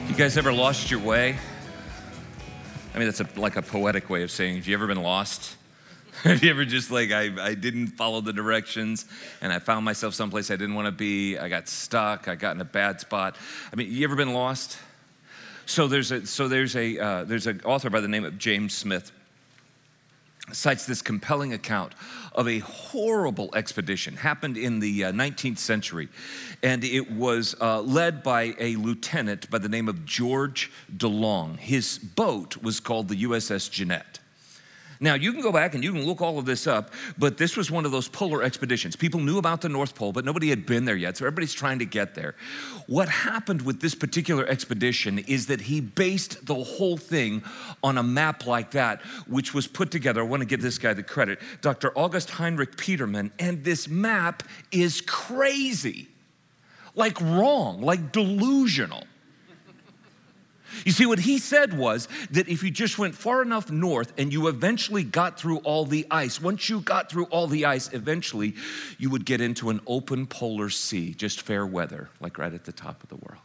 You guys ever lost your way? I mean, that's like a poetic way of saying, have you ever been lost? Have you ever just I didn't follow the directions and I found myself someplace I didn't want to be. I got stuck. I got in a bad spot. I mean, you ever been lost? So there's an author by the name of James Smith cites this compelling account of a horrible expedition happened in the 19th century, and it was led by a lieutenant by the name of George DeLong. His boat was called the USS Jeannette. Now, you can go back and you can look all of this up, but this was one of those polar expeditions. People knew about the North Pole, but nobody had been there yet, so everybody's trying to get there. What happened with this particular expedition is that he based the whole thing on a map like that, which was put together. I want to give this guy the credit, Dr. August Heinrich Petermann, and this map is crazy, like wrong, like delusional. You see, what he said was that if you just went far enough north and you eventually got through all the ice, once you got through all the ice, eventually you would get into an open polar sea, just fair weather, like right at the top of the world.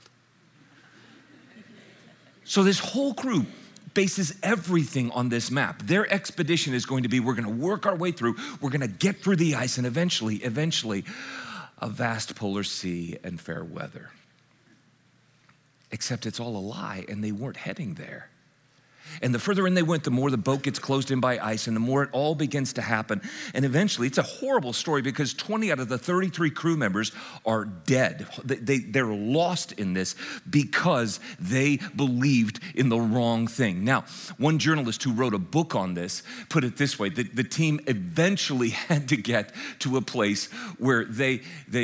So this whole crew bases everything on this map. Their expedition is going to be, we're going to work our way through, we're going to get through the ice, and eventually, a vast polar sea and fair weather. Except it's all a lie, and they weren't heading there. And the further in they went, the more the boat gets closed in by ice, and the more it all begins to happen. And eventually, it's a horrible story because 20 out of the 33 crew members are dead. They're lost in this because they believed in the wrong thing. Now, one journalist who wrote a book on this put it this way: the team eventually had to get to a place where the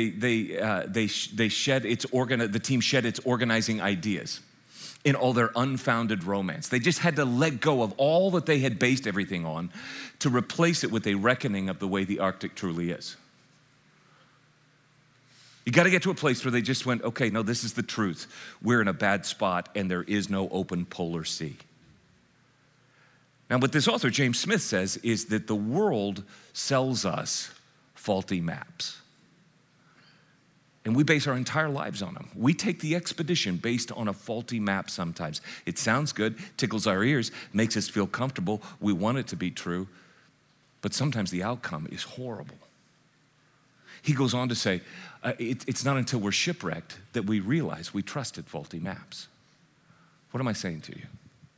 team shed its organizing ideas in all their unfounded romance. They just had to let go of all that they had based everything on to replace it with a reckoning of the way the Arctic truly is. You got to get to a place where they just went, okay, no, this is the truth. We're in a bad spot and there is no open polar sea. Now, what this author, James Smith, says is that the world sells us faulty maps. And we base our entire lives on them. We take the expedition based on a faulty map sometimes. It sounds good, tickles our ears, makes us feel comfortable. We want it to be true, but sometimes the outcome is horrible. He goes on to say, it's not until we're shipwrecked that we realize we trusted faulty maps. What am I saying to you?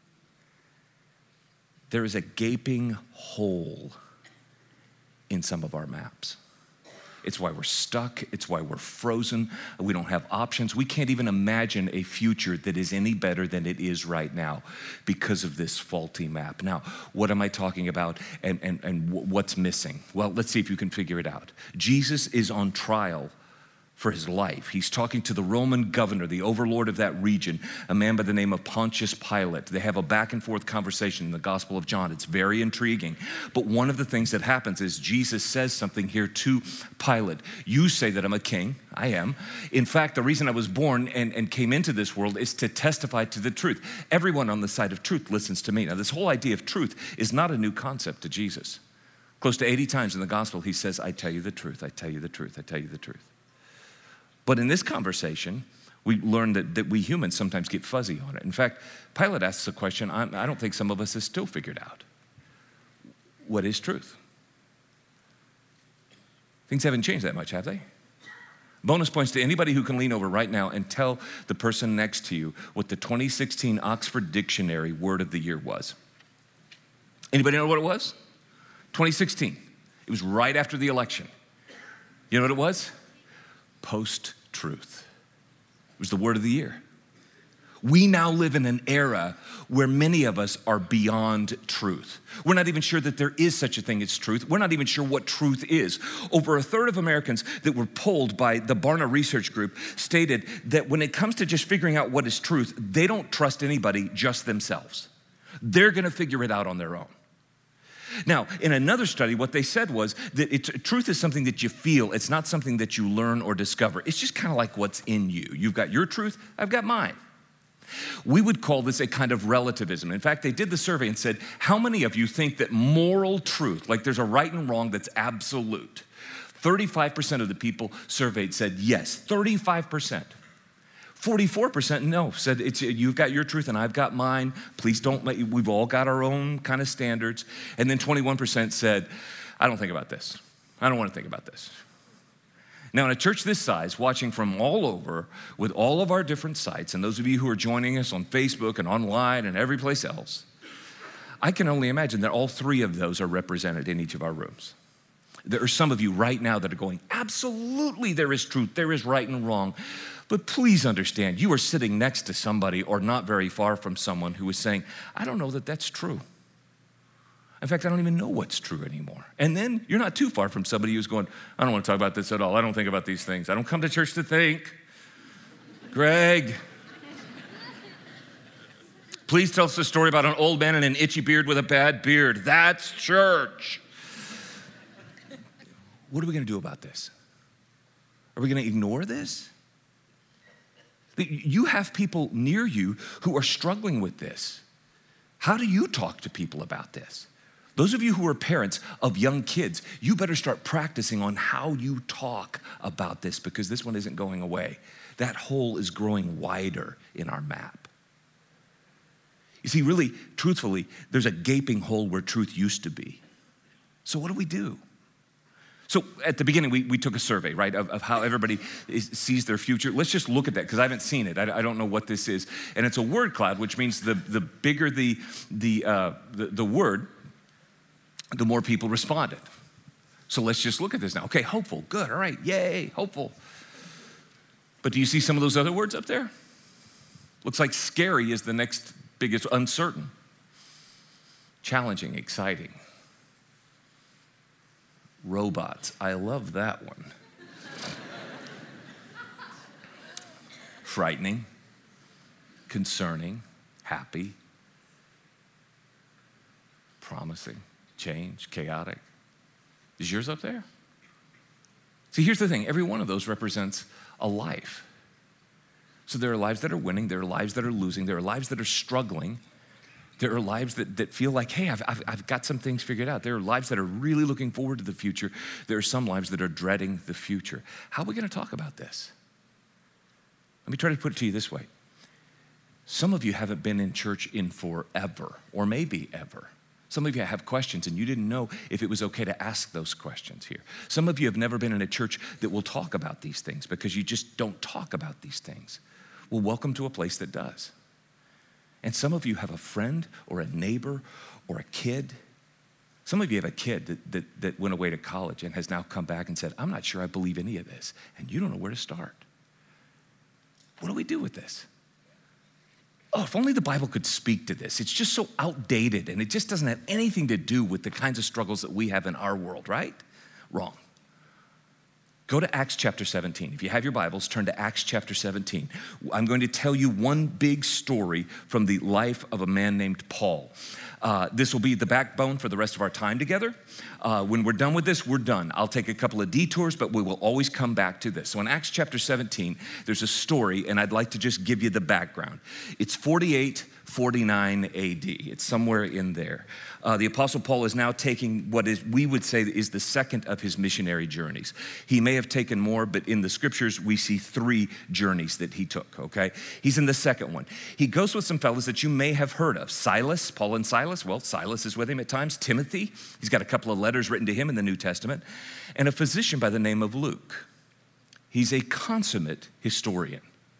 There is a gaping hole in some of our maps. It's why we're stuck. It's why we're frozen. We don't have options. We can't even imagine a future that is any better than it is right now because of this faulty map. Now, what am I talking about and what's missing? Well, let's see if you can figure it out. Jesus is on trial for his life. He's talking to the Roman governor, the overlord of that region, a man by the name of Pontius Pilate. They have a back and forth conversation in the Gospel of John. It's very intriguing. But one of the things that happens is Jesus says something here to Pilate. You say that I'm a king. I am. In fact, the reason I was born and came into this world is to testify to the truth. Everyone on the side of truth listens to me. Now, this whole idea of truth is not a new concept to Jesus. Close to 80 times in the Gospel, he says, I tell you the truth. I tell you the truth. I tell you the truth. But in this conversation, we learn that we humans sometimes get fuzzy on it. In fact, Pilate asks a question I don't think some of us have still figured out. What is truth? Things haven't changed that much, have they? Bonus points to anybody who can lean over right now and tell the person next to you what the 2016 Oxford Dictionary word of the year was. Anybody know what it was? 2016. It was right after the election. You know what it was? Post-truth. It was the word of the year. We now live in an era where many of us are beyond truth. We're not even sure that there is such a thing as truth. We're not even sure what truth is. Over a third of Americans that were polled by the Barna Research Group stated that when it comes to just figuring out what is truth, they don't trust anybody, just themselves. They're going to figure it out on their own. Now, in another study, what they said was that truth is something that you feel. It's not something that you learn or discover. It's just kind of like what's in you. You've got your truth, I've got mine. We would call this a kind of relativism. In fact, they did the survey and said, how many of you think that moral truth, like there's a right and wrong that's absolute? 35% of the people surveyed said yes, 35%. 44% no, said you've got your truth and I've got mine. Please don't we've all got our own kind of standards. And then 21% said, I don't think about this. I don't want to think about this. Now, in a church this size, watching from all over with all of our different sites, and those of you who are joining us on Facebook and online and every place else, I can only imagine that all three of those are represented in each of our rooms. There are some of you right now that are going, absolutely there is truth, there is right and wrong. But please understand, you are sitting next to somebody or not very far from someone who is saying, I don't know that that's true. In fact, I don't even know what's true anymore. And then you're not too far from somebody who's going, I don't want to talk about this at all. I don't think about these things. I don't come to church to think. Greg, please tell us a story about an old man and an itchy beard with a bad beard. That's church. What are we going to do about this? Are we going to ignore this? You have people near you who are struggling with this. How do you talk to people about this? Those of you who are parents of young kids, you better start practicing on how you talk about this because this one isn't going away. That hole is growing wider in our map. You see, really, truthfully, there's a gaping hole where truth used to be. So what do we do? So at the beginning, we took a survey, right, of how everybody sees their future. Let's just look at that, because I haven't seen it. I don't know what this is. And it's a word cloud, which means the bigger the word, the more people responded. So let's just look at this now. Okay, hopeful, good, all right, yay, hopeful. But do you see some of those other words up there? Looks like scary is the next biggest, uncertain, challenging, exciting. Robots, I love that one. Frightening, concerning, happy, promising, change, chaotic. Is yours up there? See, here's the thing. Every one of those represents a life. So there are lives that are winning. There are lives that are losing. There are lives that are struggling. There are lives that feel like, hey, I've got some things figured out. There are lives that are really looking forward to the future. There are some lives that are dreading the future. How are we going to talk about this? Let me try to put it to you this way. Some of you haven't been in church in forever, or maybe ever. Some of you have questions and you didn't know if it was okay to ask those questions here. Some of you have never been in a church that will talk about these things because you just don't talk about these things. Well, welcome to a place that does. And some of you have a friend or a neighbor or a kid. Some of you have a kid that went away to college and has now come back and said, I'm not sure I believe any of this. And you don't know where to start. What do we do with this? Oh, if only the Bible could speak to this. It's just so outdated and it just doesn't have anything to do with the kinds of struggles that we have in our world, right? Wrong. Go to Acts chapter 17. If you have your Bibles, turn to Acts chapter 17. I'm going to tell you one big story from the life of a man named Paul. This will be the backbone for the rest of our time together. When we're done with this, we're done. I'll take a couple of detours, but we will always come back to this. So in Acts chapter 17, there's a story, and I'd like to just give you the background. It's 49 AD. It's somewhere in there. The Apostle Paul is now taking what is, we would say, is the second of his missionary journeys. He may have taken more, but in the scriptures, we see 3 journeys that he took, okay? He's in the second one. He goes with some fellows that you may have heard of. Silas, Paul and Silas. Well, Silas is with him at times. Timothy, he's got a couple of letters written to him in the New Testament. And a physician by the name of Luke. He's a consummate historian,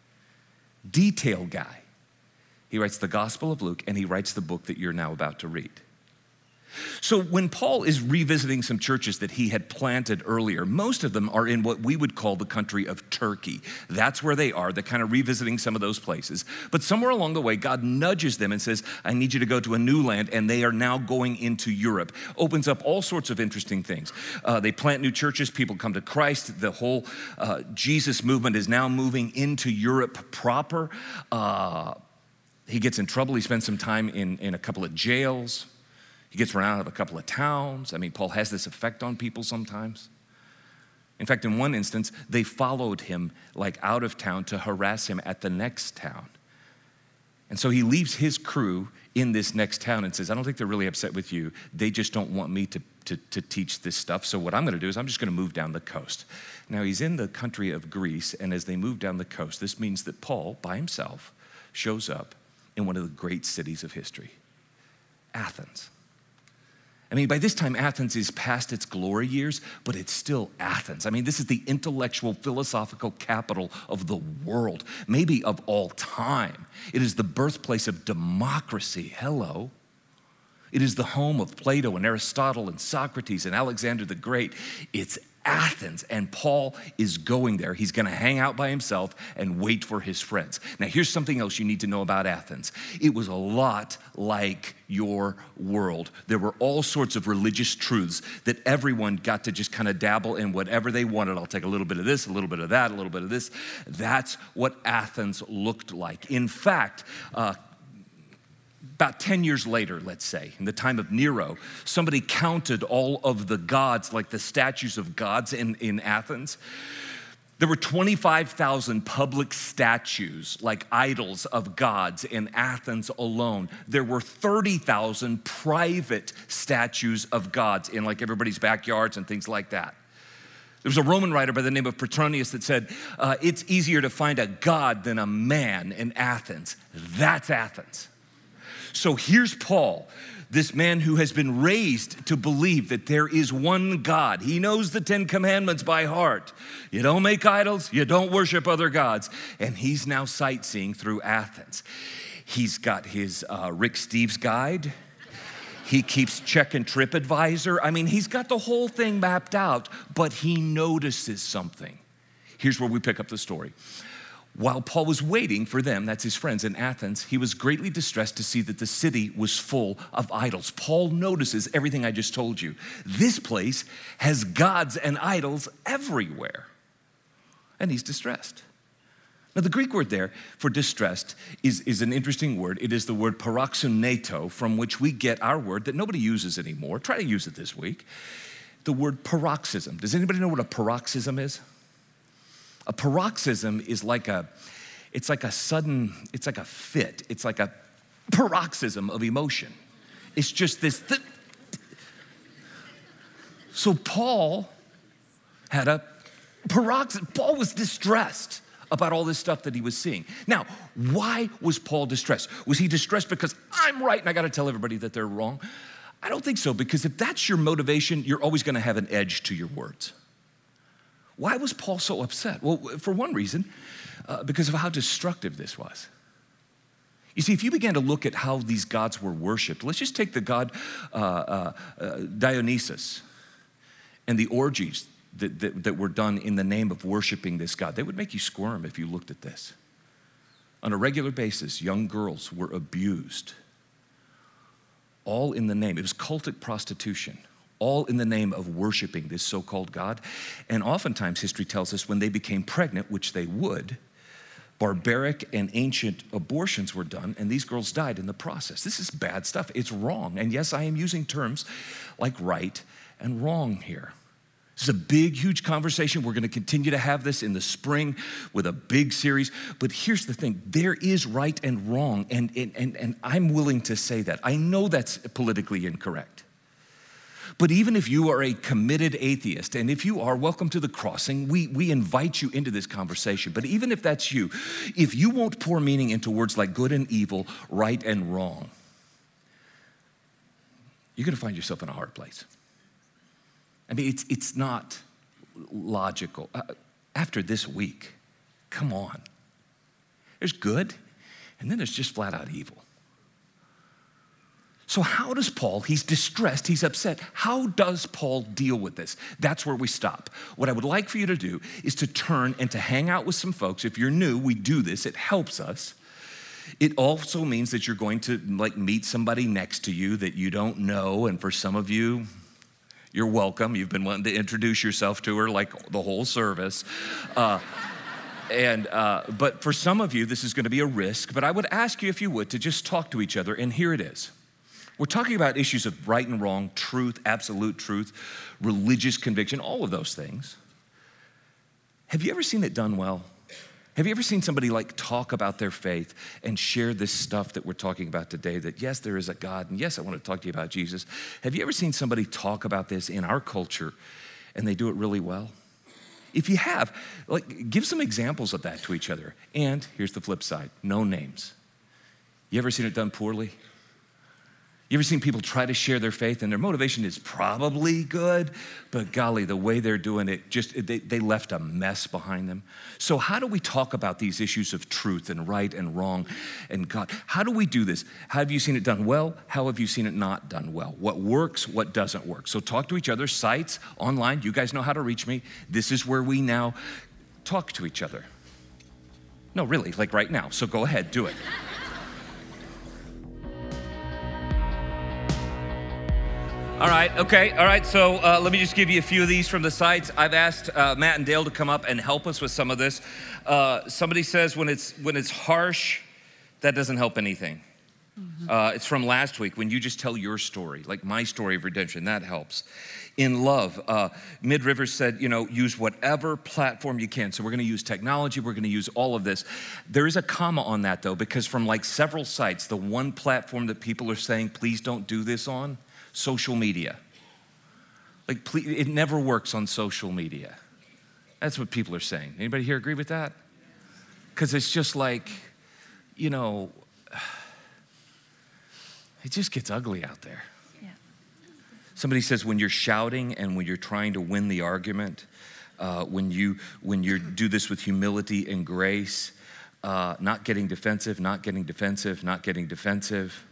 detail guy. He writes the Gospel of Luke, and he writes the book that you're now about to read. So when Paul is revisiting some churches that he had planted earlier, most of them are in what we would call the country of Turkey. That's where they are. They're kind of revisiting some of those places. But somewhere along the way, God nudges them and says, I need you to go to a new land, and they are now going into Europe. Opens up all sorts of interesting things. They plant new churches. People come to Christ. The whole Jesus movement is now moving into Europe proper. He gets in trouble. He spends some time in a couple of jails. He gets run out of a couple of towns. I mean, Paul has this effect on people sometimes. In fact, in one instance, they followed him like out of town to harass him at the next town. And so he leaves his crew in this next town and says, I don't think they're really upset with you. They just don't want me to teach this stuff. So what I'm going to do is I'm just going to move down the coast. Now, he's in the country of Greece, and as they move down the coast, this means that Paul, by himself, shows up in one of the great cities of history, Athens. I mean, by this time, Athens is past its glory years, but it's still Athens. I mean, this is the intellectual, philosophical capital of the world, maybe of all time. It is the birthplace of democracy. Hello. It is the home of Plato and Aristotle and Socrates and Alexander the Great. It's Athens, and Paul is going there. He's going to hang out by himself and wait for his friends. Now, here's something else you need to know about Athens. It was a lot like your world. There were all sorts of religious truths that everyone got to just kind of dabble in whatever they wanted. I'll take a little bit of this, a little bit of that, a little bit of this. That's what Athens looked like. In fact, about 10 years later, let's say, in the time of Nero, somebody counted all of the gods, like the statues of gods in Athens. There were 25,000 public statues, like idols of gods in Athens alone. There were 30,000 private statues of gods in like everybody's backyards and things like that. There was a Roman writer by the name of Petronius that said, it's easier to find a god than a man in Athens. That's Athens. So here's Paul, this man who has been raised to believe that there is one God. He knows the 10 Commandments by heart. You don't make idols, you don't worship other gods. And he's now sightseeing through Athens. He's got his Rick Steves guide. He keeps checking TripAdvisor. I mean, he's got the whole thing mapped out, but he notices something. Here's where we pick up the story. While Paul was waiting for them, that's his friends in Athens, he was greatly distressed to see that the city was full of idols. Paul notices everything I just told you. This place has gods and idols everywhere. And he's distressed. Now, the Greek word there for distressed is an interesting word. It is the word paroxyneto, from which we get our word that nobody uses anymore. Try to use it this week. The word paroxysm. Does anybody know what a paroxysm is? A paroxysm is like a fit. It's like a paroxysm of emotion. It's just this. So Paul had a paroxysm. Paul was distressed about all this stuff that he was seeing. Now, why was Paul distressed? Was he distressed because I'm right and I got to tell everybody that they're wrong? I don't think so, because if that's your motivation, you're always going to have an edge to your words. Why was Paul so upset? Well, for one reason, because of how destructive this was. You see, if you began to look at how these gods were worshiped, let's just take the god Dionysus and the orgies that were done in the name of worshiping this god. They would make you squirm if you looked at this. On a regular basis, young girls were abused, all in the name. It was cultic prostitution. All in the name of worshiping this so-called God. And oftentimes history tells us when they became pregnant, which they would, barbaric and ancient abortions were done, and these girls died in the process. This is bad stuff. It's wrong. And yes, I am using terms like right and wrong here. This is a big, huge conversation. We're going to continue to have this in the spring with a big series. But here's the thing. There is right and wrong, and I'm willing to say that. I know that's politically incorrect. But even if you are a committed atheist, and if you are, welcome to the Crossing, we invite you into this conversation. But even if that's you, if you won't pour meaning into words like good and evil, right and wrong, you're going to find yourself in a hard place. I mean, it's not logical. After this week, come on. There's good, and then there's just flat out evil. So how does Paul, he's distressed, he's upset. How does Paul deal with this? That's where we stop. What I would like for you to do is to turn and to hang out with some folks. If you're new, we do this, it helps us. It also means that you're going to meet somebody next to you that you don't know. And for some of you, you're welcome. You've been wanting to introduce yourself to her like the whole service. But for some of you, this is going to be a risk. But I would ask you, if you would, to just talk to each other. And here it is. We're talking about issues of right and wrong, truth, absolute truth, religious conviction, all of those things. Have you ever seen it done well? Have you ever seen somebody like talk about their faith and share this stuff that we're talking about today, that yes, there is a God, and yes, I want to talk to you about Jesus? Have you ever seen somebody talk about this in our culture and they do it really well? If you have, like, give some examples of that to each other. And here's the flip side, no names. You ever seen it done poorly? You ever seen people try to share their faith and their motivation is probably good, but golly, the way they're doing it, they left a mess behind them. So how do we talk about these issues of truth and right and wrong and God? How do we do this? How have you seen it done well? How have you seen it not done well? What works, what doesn't work? So talk to each other, sites, online. You guys know how to reach me. This is where we now talk to each other. No, really, like right now. So go ahead, do it. All right, so let me just give you a few of these from the sites. I've asked Matt and Dale to come up and help us with some of this. Somebody says when it's harsh, that doesn't help anything. It's from last week, when you just tell your story, like my story of redemption, that helps. In love, Mid Rivers said, use whatever platform you can. So we're gonna use technology, we're gonna use all of this. There is a comma on that though, because from like several sites, the one platform that people are saying, please don't do this on, social media. Like, please, it never works on social media. That's what people are saying. Anybody here agree with that? Because it's just like, it just gets ugly out there. Yeah. Somebody says when you're shouting and when you're trying to win the argument, when you do this with humility and grace, not getting defensive, not getting defensive, not getting defensive.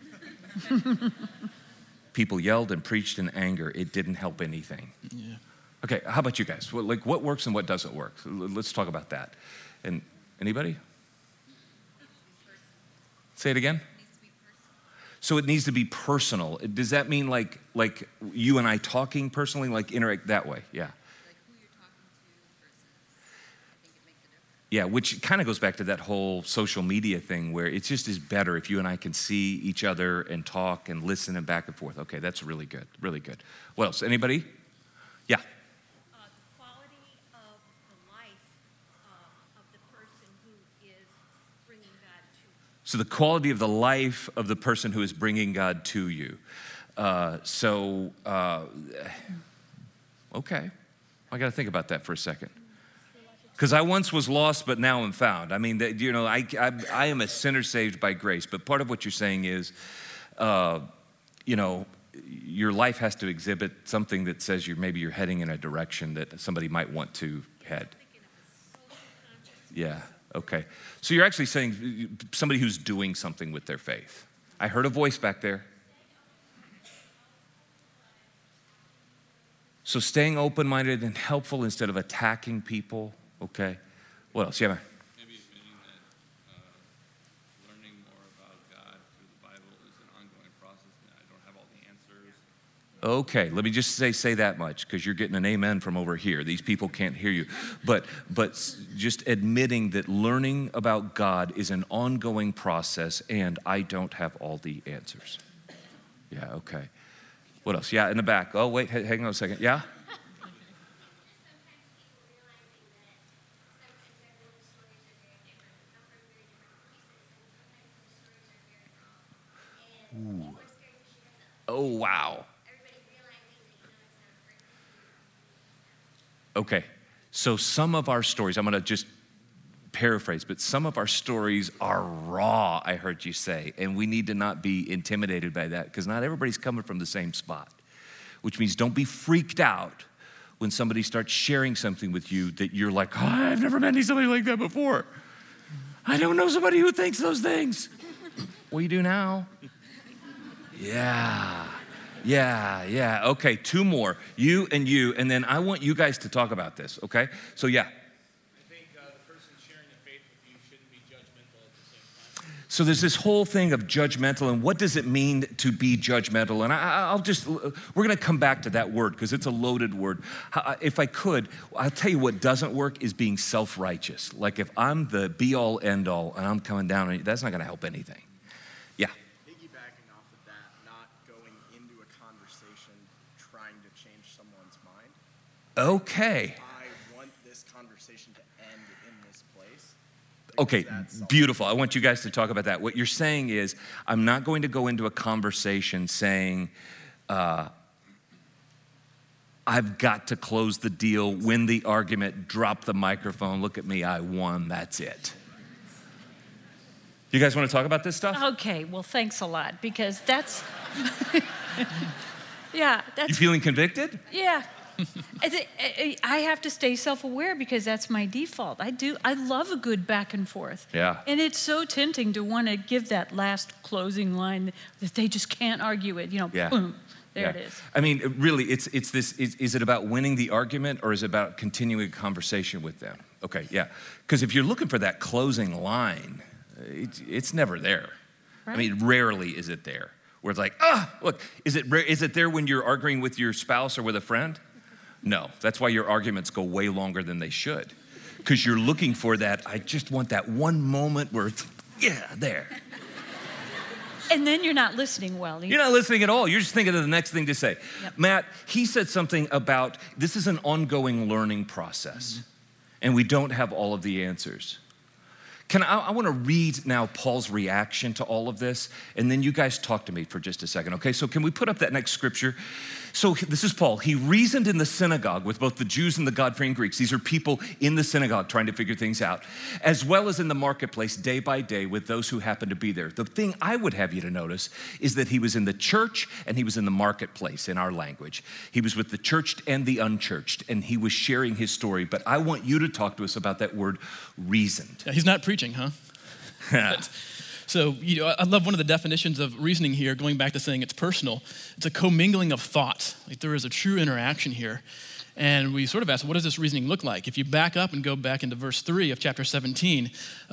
People yelled and preached in anger. It didn't help anything. Yeah. Okay, how about you guys? What works and what doesn't work? Let's talk about that. And anybody? Say it again. So it needs to be personal. Does that mean like you and I talking personally, like interact that way? Yeah. Yeah, which kind of goes back to that whole social media thing where it just is better if you and I can see each other and talk and listen and back and forth. Okay, that's really good, really good. What else? Anybody? Yeah. The quality of the life of the person who is bringing God to you. So the quality of the life of the person who is bringing God to you. Okay, I got to think about that for a second. Because I once was lost, but now I'm found. I mean, I am a sinner saved by grace. But part of what you're saying is, your life has to exhibit something that says maybe you're heading in a direction that somebody might want to head. Yeah, okay. So you're actually saying somebody who's doing something with their faith. I heard a voice back there. So staying open-minded and helpful instead of attacking people. Okay. What else? Yeah, man. Maybe admitting that learning more about God through the Bible is an ongoing process and I don't have all the answers. Okay, let me just say that much because you're getting an amen from over here. These people can't hear you. But just admitting that learning about God is an ongoing process and I don't have all the answers. Yeah, okay. What else? Yeah, in the back. Oh, wait, hang on a second. Yeah? Ooh. Oh, wow. Okay, so some of our stories, I'm going to just paraphrase, but some of our stories are raw, I heard you say, and we need to not be intimidated by that because not everybody's coming from the same spot, which means don't be freaked out when somebody starts sharing something with you that you're like, oh, I've never met somebody like that before. I don't know somebody who thinks those things. Well, you do now. Yeah. Okay, two more. You, and then I want you guys to talk about this, okay? So, yeah. I think the person sharing the faith with you shouldn't be judgmental at the same time. So there's this whole thing of judgmental, and what does it mean to be judgmental? And we're going to come back to that word because it's a loaded word. If I could, I'll tell you what doesn't work is being self-righteous. Like if I'm the be-all, end-all, and I'm coming down on you, that's not going to help anything. Yeah. Piggybacking off of that, not going into a conversation trying to change someone's mind. Okay. I want this conversation to end in this place. Okay, That's all. beautiful. I want you guys to talk about that. What you're saying is, I'm not going to go into a conversation saying, I've got to close the deal, win the argument, drop the microphone, look at me, I won, that's it. You guys want to talk about this stuff? Okay, well, thanks a lot, because that's, yeah, You that's, feeling convicted? yeah. I have to stay self-aware because that's my default. I love a good back and forth. Yeah. And it's so tempting to want to give that last closing line that they just can't argue it, Yeah. boom, there Yeah. it is. I mean, really, it's this, is it about winning the argument or is it about continuing a conversation with them? Okay, yeah. Because if you're looking for that closing line, it's never there. I mean, rarely is it there. Where it's like, look, is it there when you're arguing with your spouse or with a friend? No, that's why your arguments go way longer than they should. Because you're looking for that, I just want that one moment where it's, yeah, there. And then you're not listening well either. You're not listening at all. You're just thinking of the next thing to say. Yep. Matt, he said something about this is an ongoing learning process, and we don't have all of the answers. I want to read now Paul's reaction to all of this, and then you guys talk to me for just a second, okay? So can we put up that next scripture? So this is Paul. He reasoned in the synagogue with both the Jews and the God-fearing Greeks. These are people in the synagogue trying to figure things out, as well as in the marketplace day by day with those who happen to be there. The thing I would have you to notice is that he was in the church and he was in the marketplace in our language. He was with the churched and the unchurched, and he was sharing his story. But I want you to talk to us about that word reasoned. Yeah, he's not preaching, huh? So, I love one of the definitions of reasoning here, going back to saying it's personal. It's a commingling of thoughts. Like there is a true interaction here. And we sort of ask, what does this reasoning look like? If you back up and go back into verse 3 of chapter 17,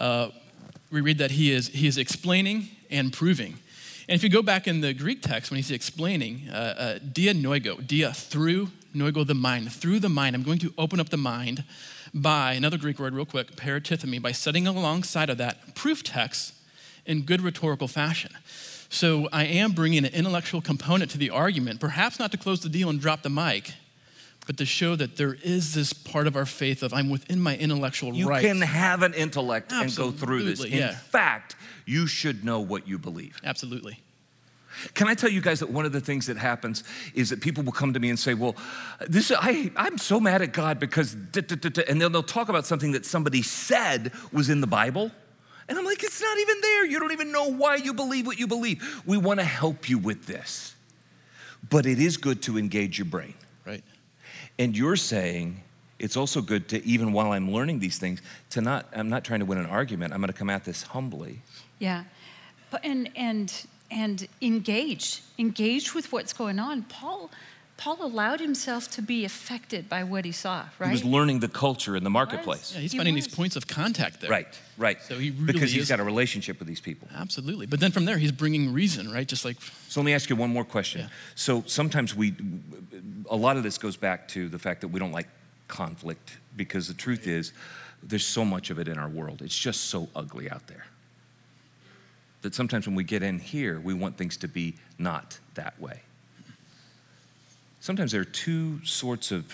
we read that he is explaining and proving. And if you go back in the Greek text, when he's explaining, dia noigo, dia through, noigo the mind, through the mind. I'm going to open up the mind by, another Greek word real quick, paratithemi, by setting alongside of that proof text in good rhetorical fashion. So I am bringing an intellectual component to the argument, perhaps not to close the deal and drop the mic, but to show that there is this part of our faith of I'm within my intellectual rights. You can have an intellect and go through this. Absolutely, yeah. In fact, you should know what you believe. Absolutely. Can I tell you guys that one of the things that happens is that people will come to me and say, well, I'm so mad at God because, and they'll talk about something that somebody said was in the Bible. And I'm like, it's not even there. You don't even know why you believe what you believe. We want to help you with this. But it is good to engage your brain. Right. And you're saying it's also good to, even while I'm learning these things, I'm not trying to win an argument. I'm going to come at this humbly. Yeah, but and engaged with what's going on. Paul allowed himself to be affected by what he saw, right? He was learning the culture in the marketplace. Yeah, he's He finding these was. points of contact there. Right. So he really because he's is- got a relationship with these people. Absolutely. But then from there, he's bringing reason, right? Just like, So let me ask you one more question. Yeah. So sometimes a lot of this goes back to the fact that we don't like conflict because the truth is there's so much of it in our world. It's just so ugly out there. That sometimes when we get in here, we want things to be not that way. Sometimes there are two sorts of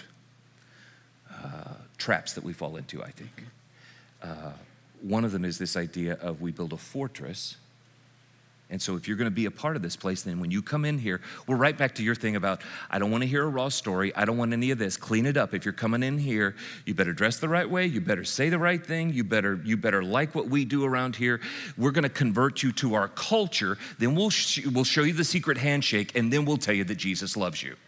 traps that we fall into, I think. One of them is this idea of we build a fortress. And so if you're going to be a part of this place, then when you come in here, we're right back to your thing about, I don't want to hear a raw story. I don't want any of this. Clean it up. If you're coming in here, you better dress the right way. You better say the right thing. You better like what we do around here. We're going to convert you to our culture. Then we'll show you the secret handshake, and then we'll tell you that Jesus loves you.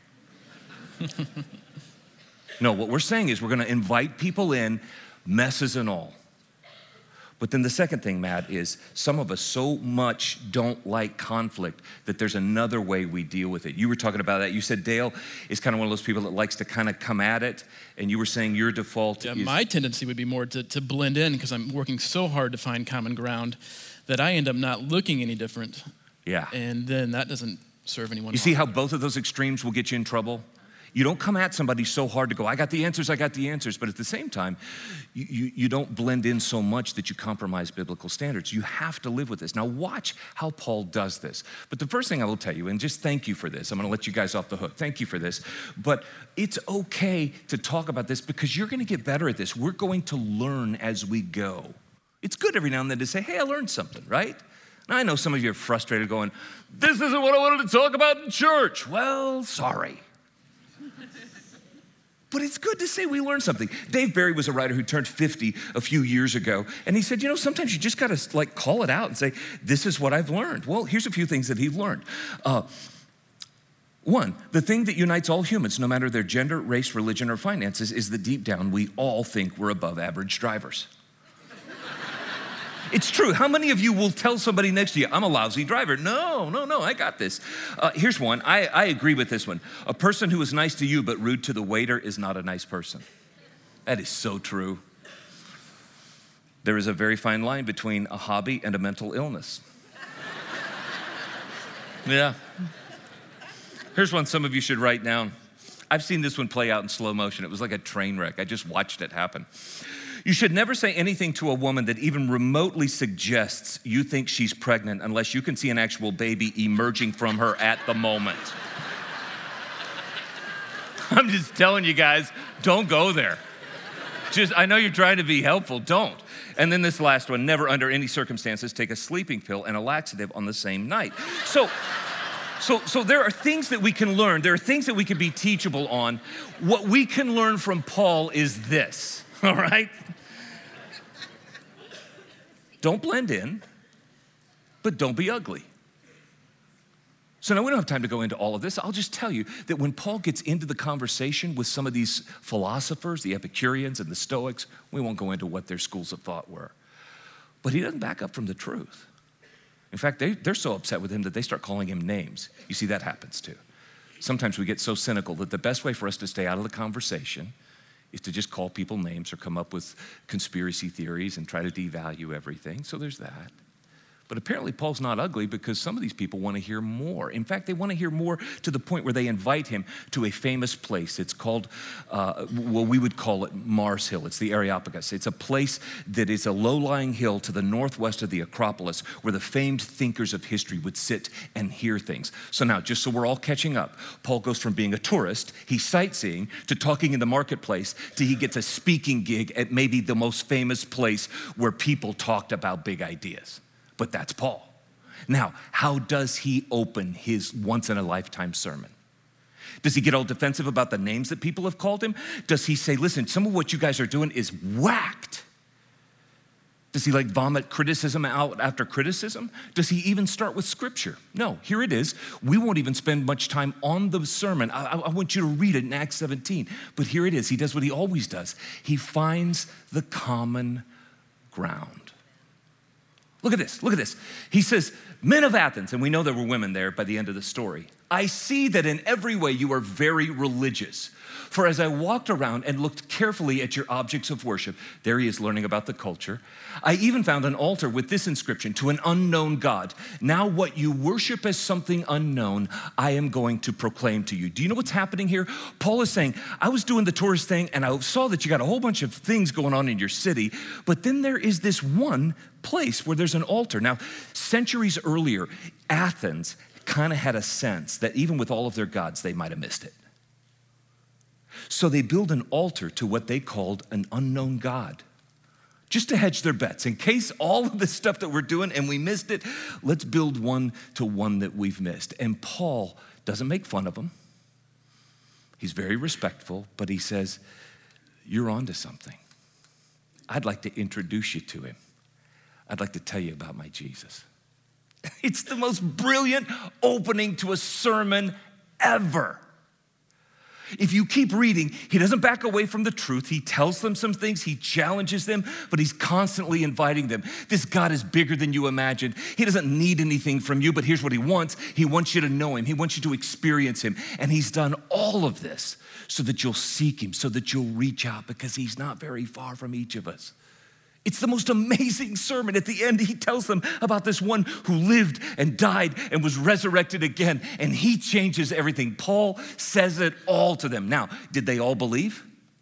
No, what we're saying is we're going to invite people in, messes and all. But then the second thing, Matt, is some of us so much don't like conflict that there's another way we deal with it. You were talking about that. You said Dale is kind of one of those people that likes to kind of come at it, and you were saying your default is... my tendency would be more to blend in because I'm working so hard to find common ground that I end up not looking any different. Yeah. And then that doesn't serve anyone. You see how both of those extremes will get you in trouble? You don't come at somebody so hard to go, I got the answers. But at the same time, you don't blend in so much that you compromise biblical standards. You have to live with this. Now watch how Paul does this. But the first thing I will tell you, and just thank you for this. I'm going to let you guys off the hook. Thank you for this. But it's okay to talk about this because you're going to get better at this. We're going to learn as we go. It's good every now and then to say, hey, I learned something, right? Now, I know some of you are frustrated going, this isn't what I wanted to talk about in church. Well, sorry. But it's good to say we learned something. Dave Barry was a writer who turned 50 a few years ago, and he said, sometimes you just got to call it out and say, this is what I've learned. Well, here's a few things that he learned. One, the thing that unites all humans, no matter their gender, race, religion, or finances, is that deep down we all think we're above average drivers. It's true. How many of you will tell somebody next to you, I'm a lousy driver? No, I got this. Here's one. I agree with this one. A person who is nice to you but rude to the waiter is not a nice person. That is so true. There is a very fine line between a hobby and a mental illness. Yeah. Here's one some of you should write down. I've seen this one play out in slow motion. It was like a train wreck. I just watched it happen. You should never say anything to a woman that even remotely suggests you think she's pregnant unless you can see an actual baby emerging from her at the moment. I'm just telling you guys, don't go there. I know you're trying to be helpful, don't. And then this last one, never under any circumstances take a sleeping pill and a laxative on the same night. So there are things that we can learn. There are things that we can be teachable on. What we can learn from Paul is this, all right? Don't blend in, but don't be ugly. So now we don't have time to go into all of this. I'll just tell you that when Paul gets into the conversation with some of these philosophers, the Epicureans and the Stoics, we won't go into what their schools of thought were. But he doesn't back up from the truth. In fact, they're so upset with him that they start calling him names. You see, that happens too. Sometimes we get so cynical that the best way for us to stay out of the conversation is to just call people names or come up with conspiracy theories and try to devalue everything. So there's that. But apparently Paul's not ugly because some of these people want to hear more. In fact, they want to hear more to the point where they invite him to a famous place. It's called, we would call it Mars Hill. It's the Areopagus. It's a place that is a low-lying hill to the northwest of the Acropolis where the famed thinkers of history would sit and hear things. So now, just so we're all catching up, Paul goes from being a tourist, he's sightseeing, to talking in the marketplace, to he gets a speaking gig at maybe the most famous place where people talked about big ideas. But that's Paul. Now, how does he open his once-in-a-lifetime sermon? Does he get all defensive about the names that people have called him? Does he say, listen, some of what you guys are doing is whacked? Does he vomit criticism out after criticism? Does he even start with scripture? No, here it is. We won't even spend much time on the sermon. I want you to read it in Acts 17. But here it is. He does what he always does. He finds the common ground. Look at this. He says, men of Athens, and we know there were women there by the end of the story. I see that in every way you are very religious. For as I walked around and looked carefully at your objects of worship, there he is learning about the culture, I even found an altar with this inscription, to an unknown God. Now what you worship as something unknown, I am going to proclaim to you. Do you know what's happening here? Paul is saying, I was doing the tourist thing and I saw that you got a whole bunch of things going on in your city, but then there is this one place where there's an altar. Now, centuries earlier, Athens kind of had a sense that even with all of their gods, they might have missed it. So they build an altar to what they called an unknown God, just to hedge their bets. In case all of this stuff that we're doing and we missed it, let's build one to one that we've missed. And Paul doesn't make fun of them. He's very respectful, but he says, you're onto something. I'd like to introduce you to him. I'd like to tell you about my Jesus. It's the most brilliant opening to a sermon ever. If you keep reading, he doesn't back away from the truth. He tells them some things, he challenges them, but he's constantly inviting them. This God is bigger than you imagined. He doesn't need anything from you, but here's what he wants. He wants you to know him. He wants you to experience him. And he's done all of this so that you'll seek him, so that you'll reach out, because he's not very far from each of us. It's the most amazing sermon. At the end, he tells them about this one who lived and died and was resurrected again, and he changes everything. Paul says it all to them. Now, did they all believe?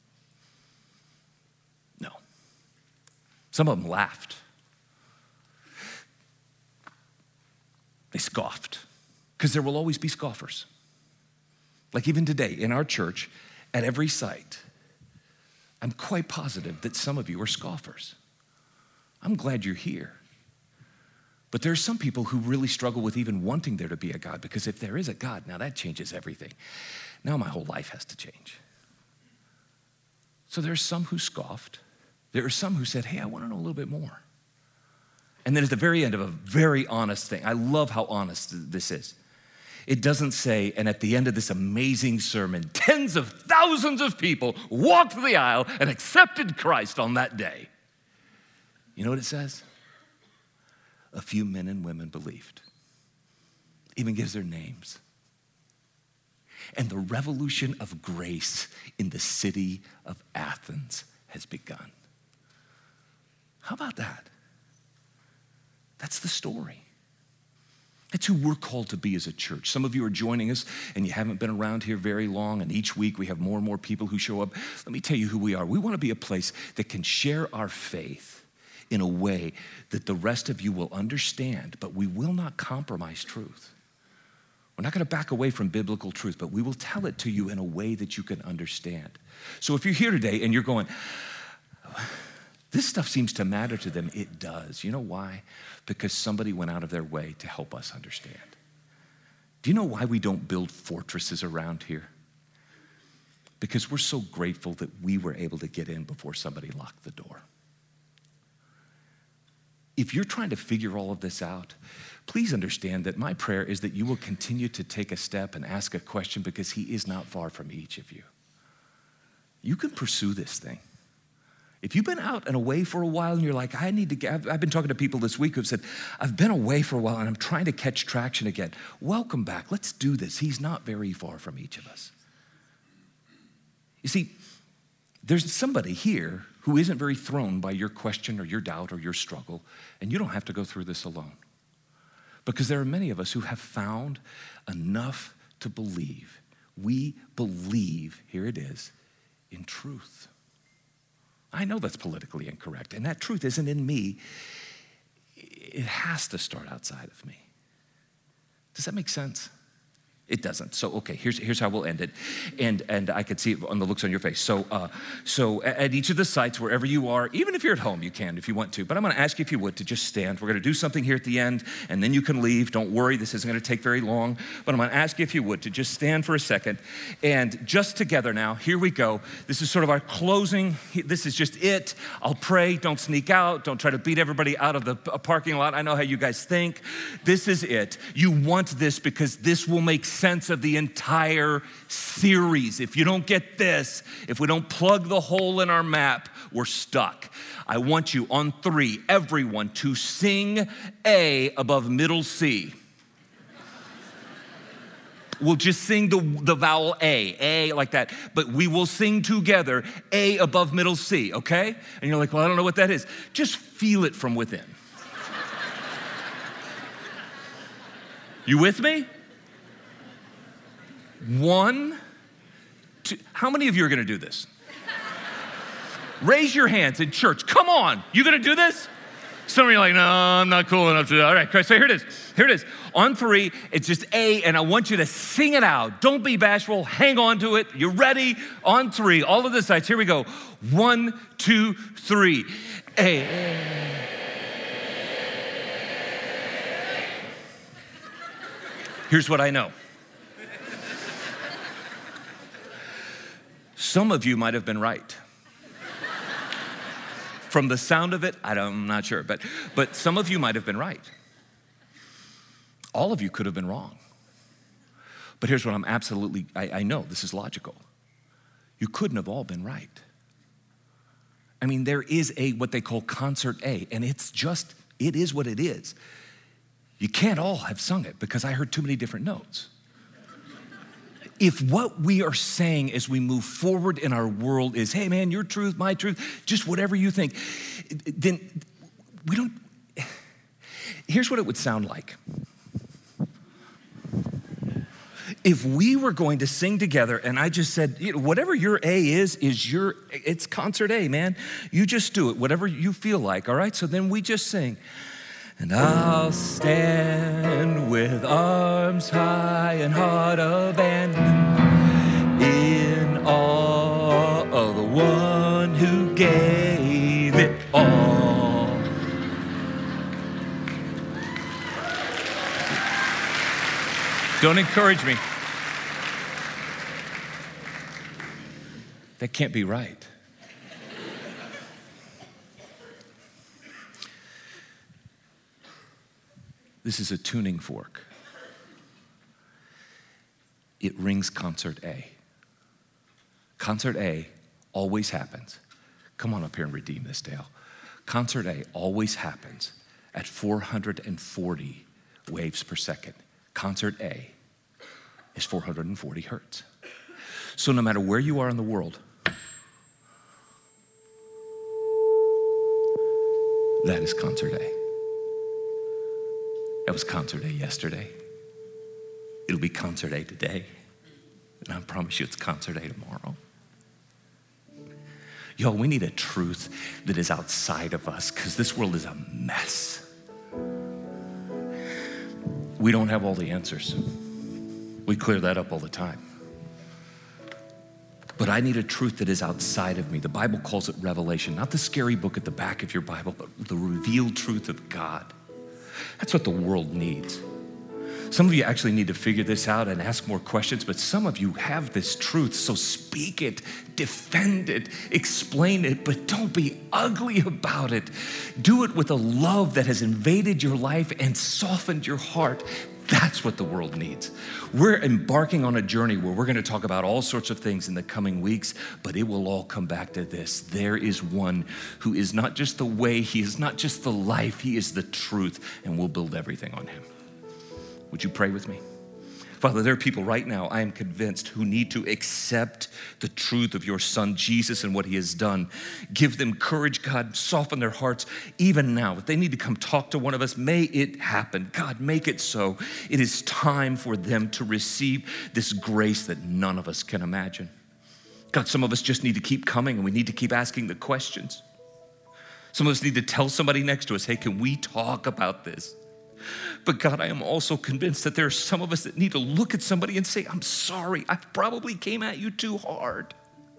No. Some of them laughed. They scoffed, because there will always be scoffers. Like even today in our church, at every site, I'm quite positive that some of you are scoffers. I'm glad you're here. But there are some people who really struggle with even wanting there to be a God, because if there is a God, now that changes everything. Now my whole life has to change. So there are some who scoffed. There are some who said, hey, I want to know a little bit more. And then at the very end of a very honest thing, I love how honest this is. It doesn't say, and at the end of this amazing sermon, tens of thousands of people walked the aisle and accepted Christ on that day. You know what it says? A few men and women believed. Even gives their names. And the revolution of grace in the city of Athens has begun. How about that? That's the story. That's who we're called to be as a church. Some of you are joining us and you haven't been around here very long, and each week we have more and more people who show up. Let me tell you who we are. We want to be a place that can share our faith in a way that the rest of you will understand, but we will not compromise truth. We're not going to back away from biblical truth, but we will tell it to you in a way that you can understand. So if you're here today and you're going, this stuff seems to matter to them, it does. You know why? Because somebody went out of their way to help us understand. Do you know why we don't build fortresses around here? Because we're so grateful that we were able to get in before somebody locked the door. If you're trying to figure all of this out, please understand that my prayer is that you will continue to take a step and ask a question, because he is not far from each of you. You can pursue this thing. If you've been out and away for a while and you're like, I've been talking to people this week who've said, I've been away for a while and I'm trying to catch traction again. Welcome back. Let's do this. He's not very far from each of us. You see, there's somebody here who isn't very thrown by your question or your doubt or your struggle, and you don't have to go through this alone. Because there are many of us who have found enough to believe. We believe, here it is, in truth. I know that's politically incorrect, and that truth isn't in me. It has to start outside of me. Does that make sense? It doesn't. So, okay, here's how we'll end it. And I could see it on the looks on your face. So at each of the sites, wherever you are, even if you're at home, you can if you want to. But I'm going to ask you, if you would, to just stand. We're going to do something here at the end, and then you can leave. Don't worry, this isn't going to take very long. But I'm going to ask you, if you would, to just stand for a second. And just together now, here we go. This is sort of our closing. This is just it. I'll pray. Don't sneak out. Don't try to beat everybody out of the parking lot. I know how you guys think. This is it. You want this because this will make sense of the entire series. If you don't get this, if we don't plug the hole in our map, we're stuck. I want you on 3, everyone, to sing A above middle C. We'll just sing the vowel A like that, but we will sing together A above middle C, okay? And you're like, well, I don't know what that is. Just feel it from within. You with me? 1, 2, how many of you are gonna do this? Raise your hands in church, come on, you gonna do this? Some of you are like, no, I'm not cool enough to do that. All right, so here it is. On 3, it's just A, and I want you to sing it out. Don't be bashful, hang on to it. You ready? On 3, all of the sides, here we go. 1, 2, 3, A. Here's what I know. Some of you might have been right. From the sound of it, I'm not sure, but some of you might have been right. All of you could have been wrong. But here's what I know this is logical. You couldn't have all been right. I mean, there is what they call concert A, and it is what it is. You can't all have sung it because I heard too many different notes. If what we are saying as we move forward in our world is, hey man, your truth, my truth, just whatever you think, then we don't, here's what it would sound like. If we were going to sing together and I just said, whatever your A is it's concert A, man. You just do it, whatever you feel like, all right? So then we just sing. And I'll stand with arms high and heart abandoned in awe of the one who gave it all. Don't encourage me. That can't be right. This is a tuning fork. It rings concert A. Concert A always happens. Come on up here and redeem this, Dale. Concert A always happens at 440 waves per second. Concert A is 440 hertz. So no matter where you are in the world, that is concert A. That was concert A yesterday. It'll be concert A today. And I promise you it's concert A tomorrow. Y'all, we need a truth that is outside of us because this world is a mess. We don't have all the answers. We clear that up all the time. But I need a truth that is outside of me. The Bible calls it revelation, not the scary book at the back of your Bible, but the revealed truth of God. That's what the world needs. Some of you actually need to figure this out and ask more questions, but some of you have this truth, so speak it, defend it, explain it, but don't be ugly about it. Do it with a love that has invaded your life and softened your heart. That's what the world needs. We're embarking on a journey where we're going to talk about all sorts of things in the coming weeks, but it will all come back to this. There is one who is not just the way, he is not just the life, he is the truth, and we'll build everything on him. Would you pray with me? Father, there are people right now, I am convinced, who need to accept the truth of your Son, Jesus, and what he has done. Give them courage, God. Soften their hearts even now. If they need to come talk to one of us, may it happen. God, make it so. It is time for them to receive this grace that none of us can imagine. God, some of us just need to keep coming and we need to keep asking the questions. Some of us need to tell somebody next to us, hey, can we talk about this? But God, I am also convinced that there are some of us that need to look at somebody and say, I'm sorry, I probably came at you too hard.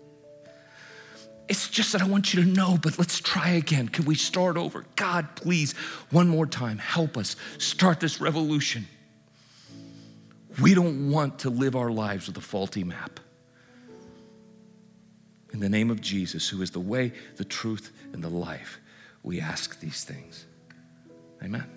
It's just that I want you to know, but let's try again. Can we start over? God, please, one more time, help us start this revolution. We don't want to live our lives with a faulty map. In the name of Jesus, who is the way, the truth, and the life, we ask these things. Amen.